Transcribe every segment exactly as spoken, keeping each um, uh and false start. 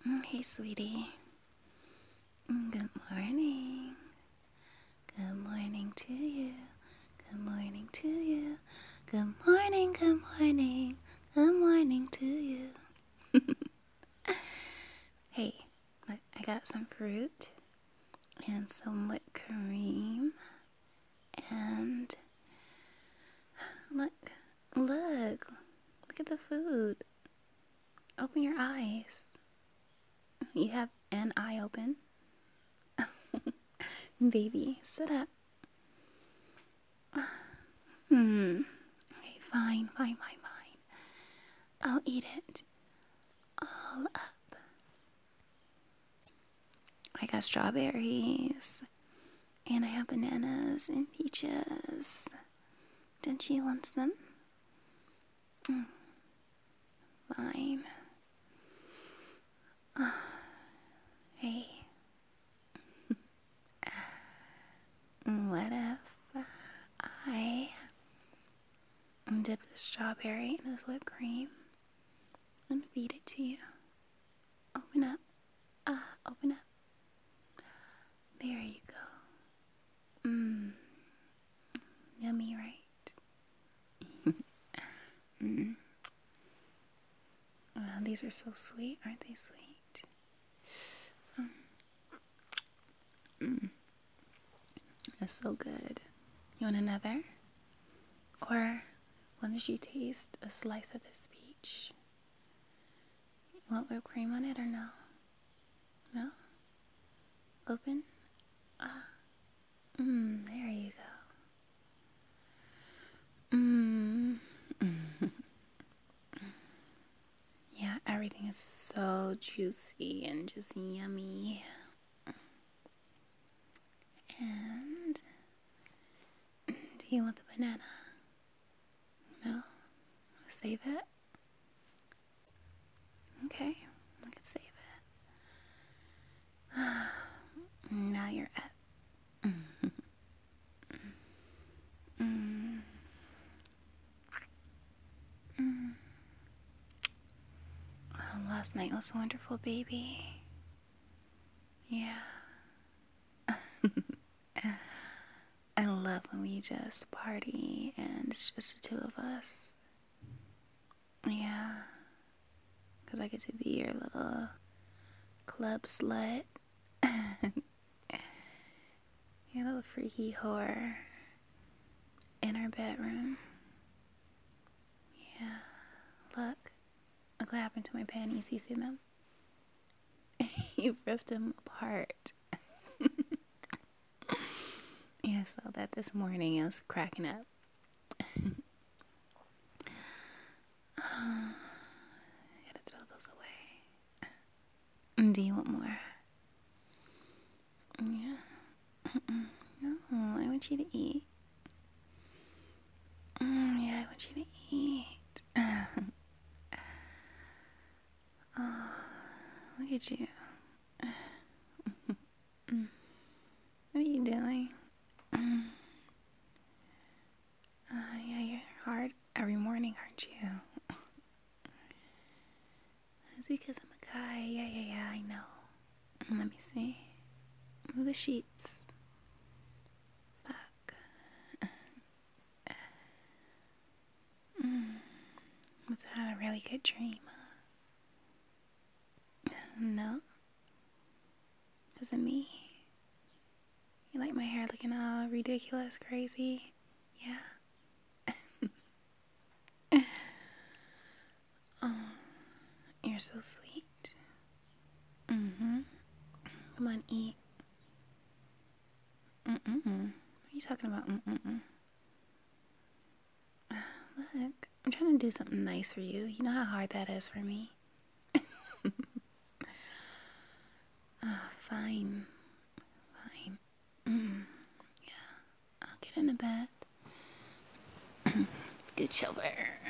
Hey, sweetie. Good morning. Good morning to you. Good morning to you. Good morning, good morning. Good morning to you. Hey, look, I got some fruit and some whipped cream. And look, look, look at the food. Open your eyes. You have an eye open. Baby, sit up. Hmm. Okay, fine, fine, fine, fine. I'll eat it all up. I got strawberries. And I have bananas and peaches. Don't you want some? Mm. Fine. Uh, hey. What if I dip the strawberry in this whipped cream and feed it to you? Open up. Ah, uh, open up. There you go. Mmm. Yummy, right? mm. Oh, these are so sweet, aren't they sweet? Mm. Mm. That's so good. You want another? Or why don't you taste a slice of this peach? You want whipped cream on it or no? No? Open? Ah. Mmm, there you go. Mmm. Yeah, everything is so juicy and just yummy. And do you want the banana? No? Save it? Okay, I can save it. Now you're up. mm. Mm. Oh, last night was wonderful, baby. Yeah. I love when we just party and it's just the two of us. Yeah. Because I get to be your little club slut. Your little freaky whore in our bedroom. Yeah. Look. Look what happened to my panties. You see them? You ripped them apart. Yeah, I saw that this morning. I was cracking up. I gotta throw those away. Do you want more? Yeah. No, I want you to eat. Mm, yeah, I want you to eat. Oh, look at you. What are you doing? Uh, yeah, you're hard every morning, aren't you? It's because I'm a guy. Yeah, yeah, yeah, I know. Let me see. Move the sheets. Back. Mm. Must have had a really good dream. No? Is it me? You like my hair looking all ridiculous, crazy? Yeah? Oh, you're so sweet. Mm-hmm. Come on, eat. Mm-mm-mm. What are you talking about? Mm-mm-mm. Look, I'm trying to do something nice for you. You know how hard that is for me. Oh, fine. Fine. Mm. Yeah, I'll get in the bed. Scooch over.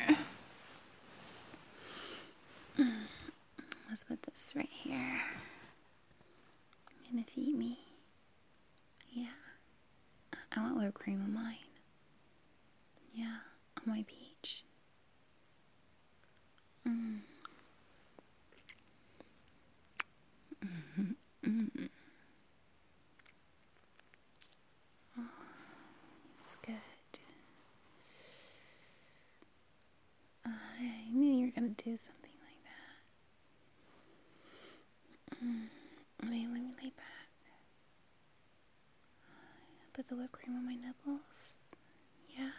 Let's put this right here. Gonna feed me. Yeah. I want whipped cream on mine. Yeah, on my peach. Mm. want to do something like that. Mm. Let me, let me lay back. Put the whipped cream on my nipples. Yeah.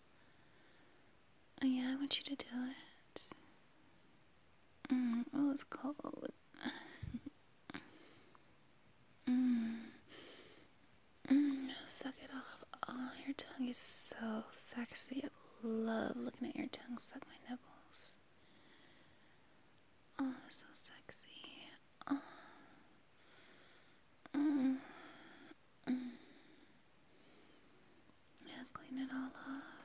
Oh, yeah, I want you to do it. Mm. Oh, it's cold. mm. Mm. Suck it off. Oh, your tongue is so sexy. I love looking at your tongue suck my nipples. Oh, it's so sexy. Oh. Mm. Mm. Yeah, clean it all off.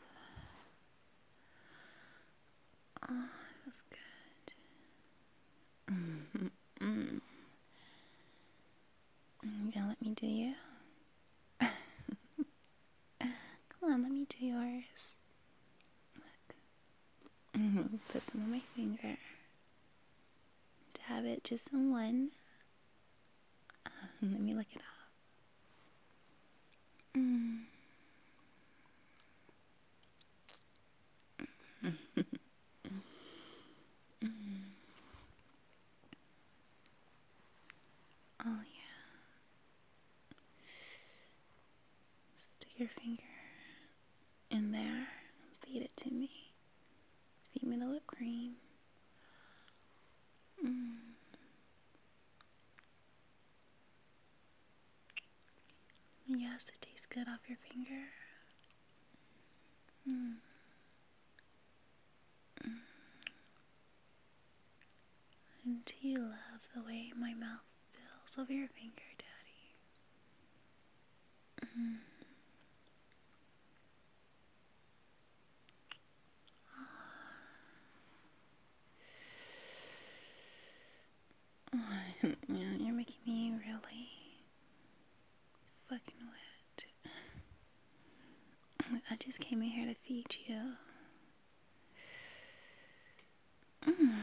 Oh, it feels good. Mm-hmm. Mm. You gonna let me do you? Come on, let me do yours. Look. Mm-hmm. Put some on my finger. Dab it just in one. Let me lick it off. Mm. mm. Oh yeah. Stick your finger in there and feed it to me. Feed me the whipped cream. Mm. Yes, it tastes good off your finger. Mm. Mm. And do you love the way my mouth feels over your finger, Daddy? Mm. Oh, yeah, you're making me really fucking wet. I just came in here to feed you. Mm.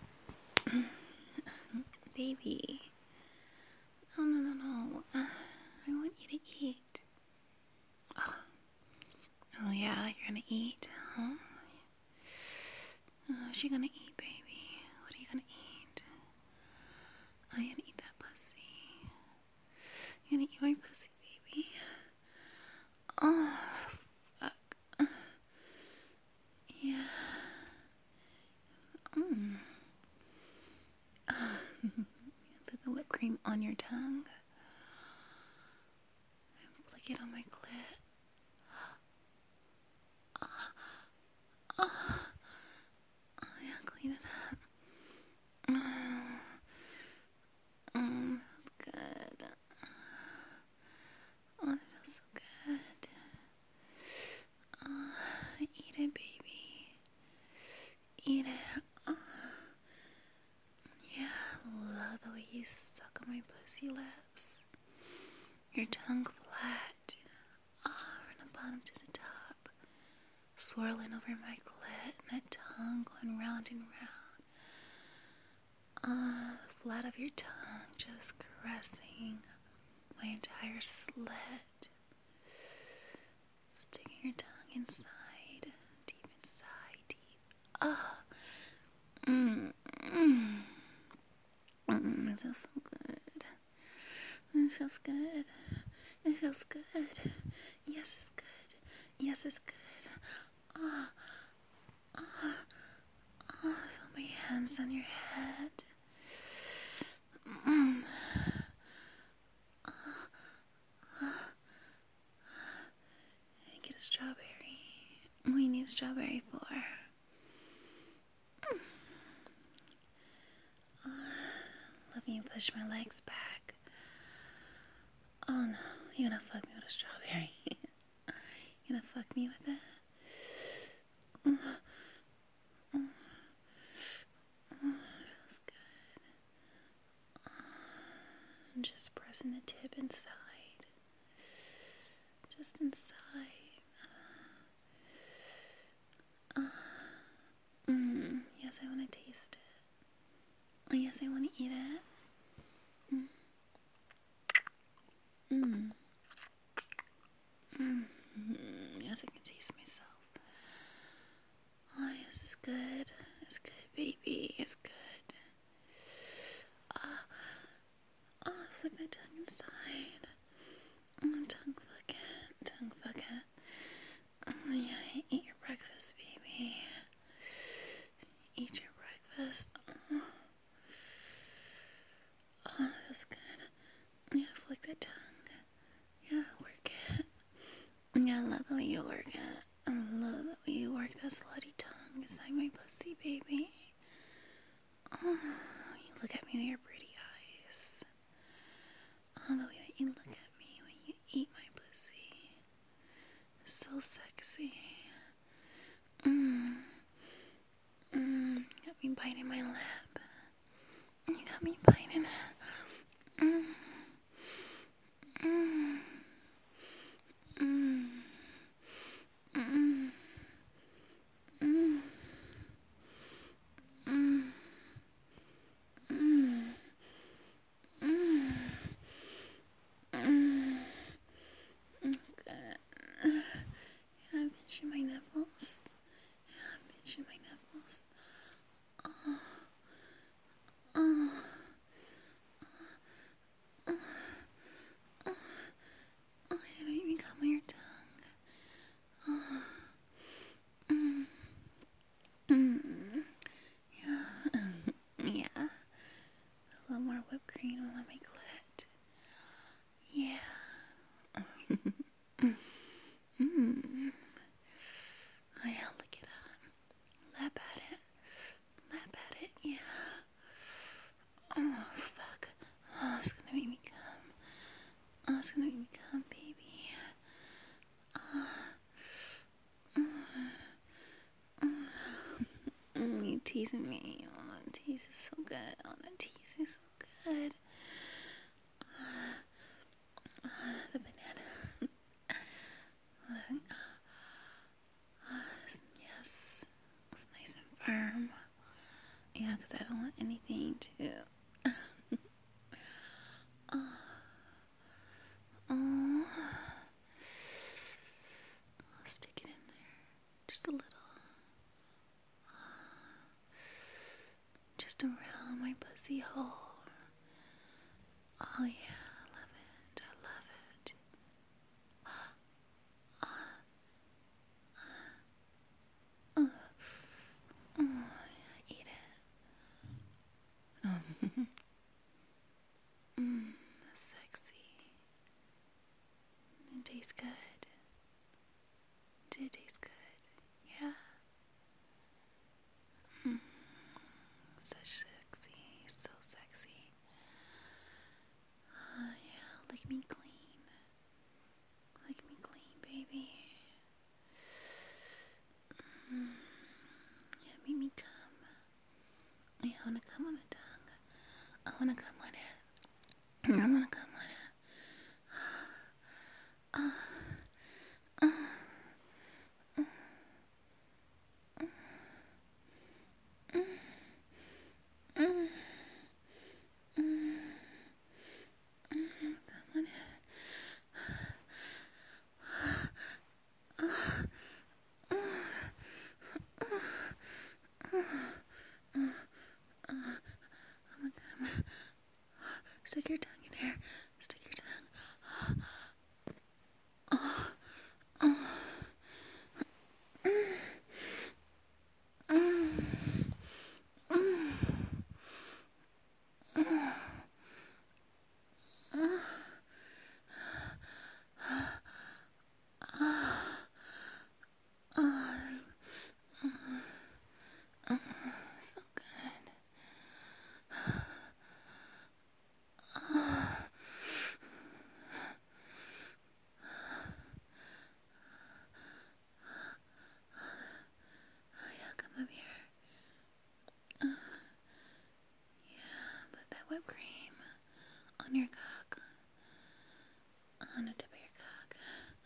Baby. No, no, no, no. Uh, I want you to eat. Oh, oh yeah, you're gonna eat, huh? Oh, what you gonna eat, baby? What are you gonna eat? I'm gonna eat that pussy. You're gonna eat my pussy, baby. Oh, fuck. Yeah. Mm. Put the whipped cream on your tongue. And flick it on my clit. Oh, oh. Oh yeah, clean it up. Mm, mm, that's good. Oh, it feels so good. Oh, eat it, baby. Eat it. Oh. Yeah, I love the way you suck on my pussy lips. Your tongue flat. Oh, from the bottom to the top. Swirling over my clit and that tongue going round and round. Ah, the flat of your tongue just caressing my entire slit. Sticking your tongue inside, deep inside, deep. Ah, mm, mm, mm, it feels so good. It feels good. It feels good. Yes, it's good. Yes, it's good. Ah, ah, ah. I feel my hands on your head. Mm. Get a strawberry. We need a strawberry for. Mm. Uh, let me push my legs back. Oh no, you're gonna fuck me with a strawberry. You're gonna fuck me with it? Uh, uh, uh, feels good. Uh, just pressing the tip inside. Just inside. Uh, mm, yes, I want to taste it. Yes, I want to eat it. Mm. Mm. Mm. Yes, I can taste myself. Oh, yes, it's good. It's good, baby. is good. Uh, oh, flick that tongue inside. Oh, tongue fuck it. Tongue fuck it. Oh, yeah, eat your breakfast, baby. Eat your breakfast. Oh, oh feels good. Yeah, flick that tongue. Yeah, work it. Yeah, I love the way you work it. I love the way you work that slutty tongue inside my pussy, baby. Oh, you look at me with your pretty eyes. Oh, the way that you look at me when you eat my pussy. So sexy. Mmm. Mmm. You got me biting my lip. You got me biting it. Mmm. Mmm. Mmm. Mmm. Mmm. Mmm. Mmm. Mmm. Mmm. That's good. Yeah, I'm pinching my nipples. Yeah, I'm pinching my nipples. Oh. Oh. Oh. Oh. Oh, yeah, don't even come on your tongue. Oh. Mm. Mm. Yeah. Yeah. A little more whipped cream on my clit. Yeah. Mmm. Oh, yeah, look it up. Lap at it. Lap at it. Yeah. Oh, fuck. Oh, it's gonna make me come. Oh, it's gonna make me come, baby. Oh. Mm. Mm, you teasing me. Oh, that tease is so good. Oh, that tease is so good. Uh, the banana. uh, yes. It's nice and firm. Yeah, because I don't want anything to... oh. Oh. I'll stick it in there. Just a little. Just around my pussy hole. Oh yeah, I love it. I love it. Oh, oh, eat it. Um, mm, that's sexy. It tastes good. Did it taste good? Yeah. Mm, such sexy. So sexy. Oh yeah, lick me clean. Lick me clean, baby. Mm, yeah, make me come. Yeah, I wanna come on the tongue. I wanna come on it. I wanna come on it. Uh, uh, uh, uh, uh, uh, uh, come on it. Stick your tongue in here. Stick your tongue. Oh, oh. Mm, mm, mm, mm. Oh, oh, so good. Oh, yeah, come up here. Uh, yeah, put that whipped cream on your cock. On the tip of your cock.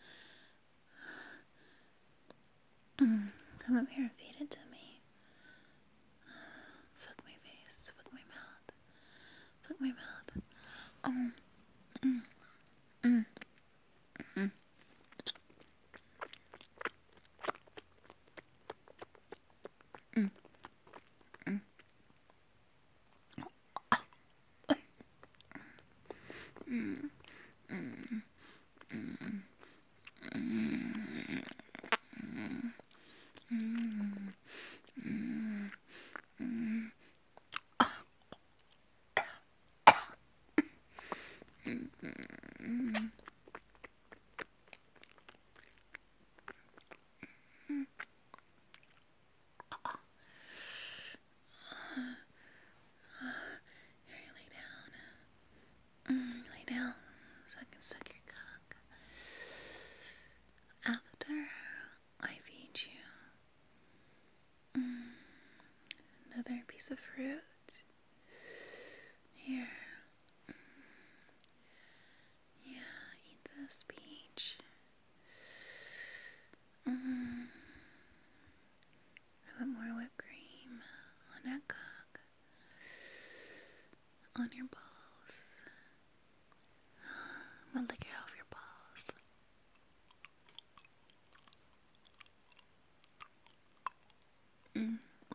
Mm, come up here and feed it to me. Fuck my face. Fuck my mouth. Fuck my mouth. Um, mm, mm, mm. Mm, mm. Mm. Mm. Oh. Here, you lay down. Mm, lay down so I can suck your cock. After I feed you mm, another piece of fruit. Here. Yeah, eat this peach. Mm. I want more whipped cream on that cock. On your balls. I'm gonna lick it off your balls. Mm.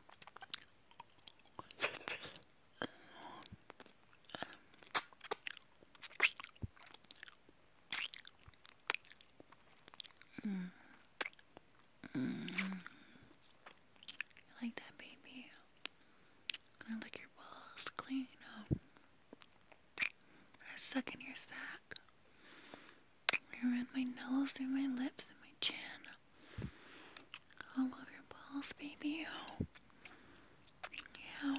Mm. Mm. You like that, baby? I'm gonna lick your balls clean up. I suck in your sack. Around my nose and my lips and my chin. All over your balls, baby. Yeah.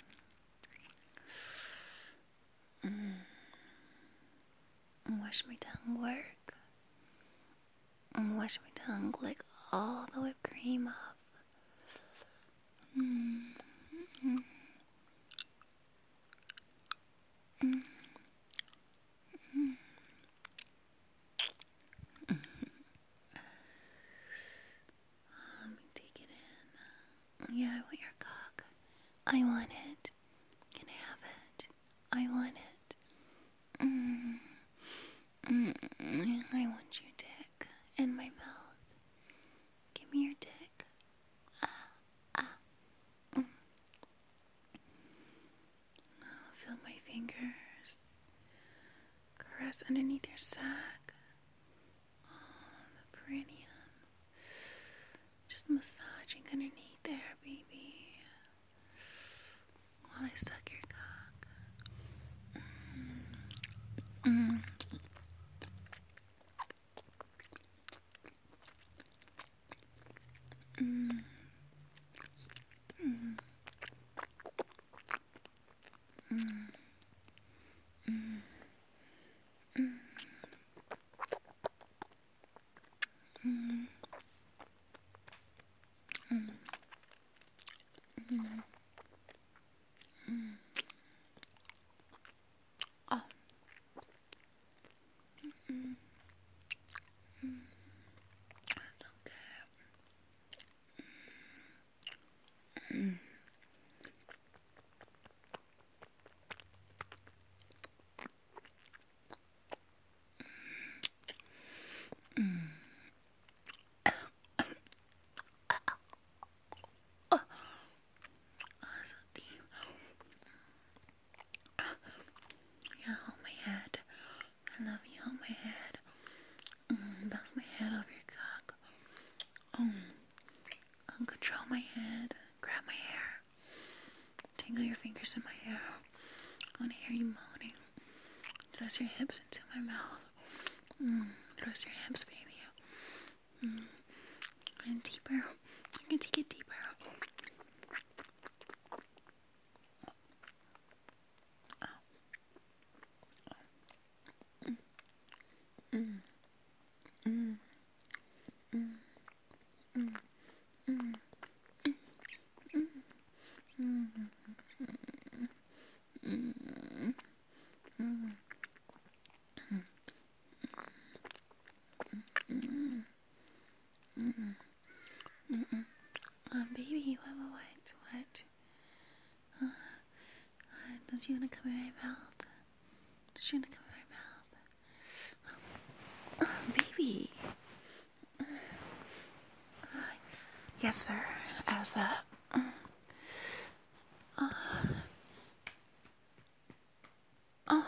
Mm. Watch my tongue work. And watch my tongue lick all the whipped cream up. Mm. Mm. Mm. Mm. Let me take it in. Yeah, I want your cock. I want it. Can I have it? I want it. Mm. Mm. I want your dick in my mouth. Give me your dick. Ah. Ah. Mm. Oh, feel my fingers. Caress underneath your sack. Oh, the perineum. Just massaging underneath there, baby. While I suck your cock. Mm. Mm. Mm. Mm. Mm. Mm. Mm. Mm. Mm. Mm. Oh. Mm. Mm. That's okay. Mm. Mm. Oh, so deep. Yeah, hold my head. I love you. Hold my head. Mm. Bounce my head over your cock. Mm. Um, control my head. Grab my hair. Tingle your fingers in my hair. I want to hear you moaning. Thrust your hips into my mouth. Mm. Thrust your hips, baby. Mm. And deeper. I'm gonna take it deeper. Mm. Mm. Mm. Mm. Mm. Mm. Mm. Mm. Mm. Mm. Mm. Uh, baby, what, what, what, what? Uh, uh, don't you want to come in my mouth? Don't you want to come in my mouth? Uh, baby. Uh, yes, sir. As a. Uh, uh, uh,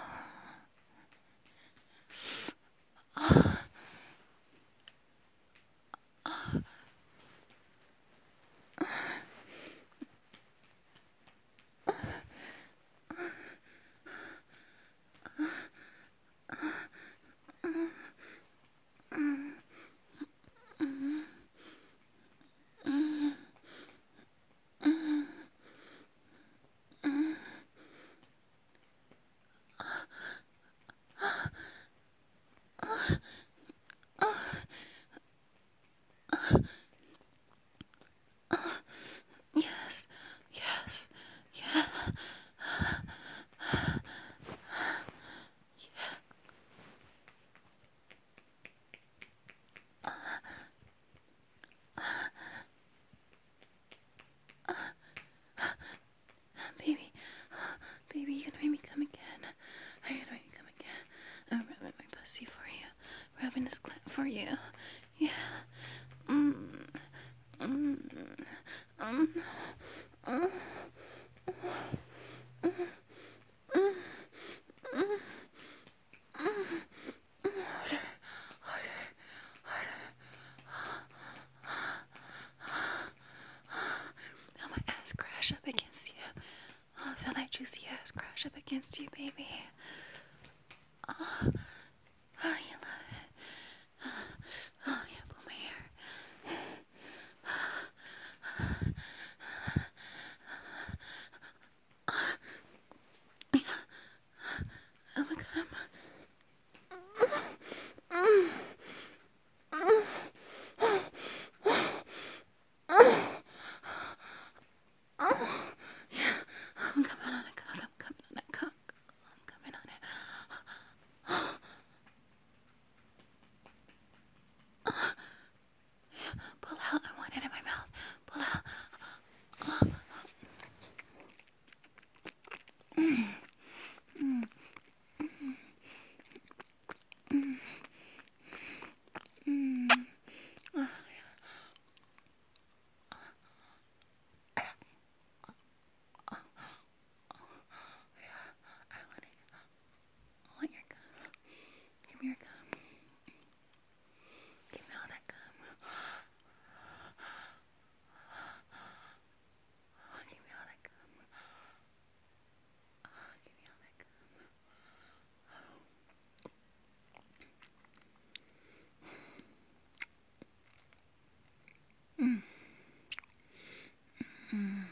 rubbing this clit for you. Yeah. Mm. Mm. Mm. Mm. Harder, harder, harder. Feel my ass crash up against you. Oh, feel that juicy ass crash up against you, baby. Oh, oh you love it. Oh, yeah, pull my hair. Oh my god. I'm coming on it, cock. I'm coming on it, cock. I'm coming on it. Pull out. I want it in my mouth. Pull out. I want it. I want your gum. Give me your gum. Give me all that gum. Oh, give me all that gum. Oh, give me all that gum. Mm. Mm.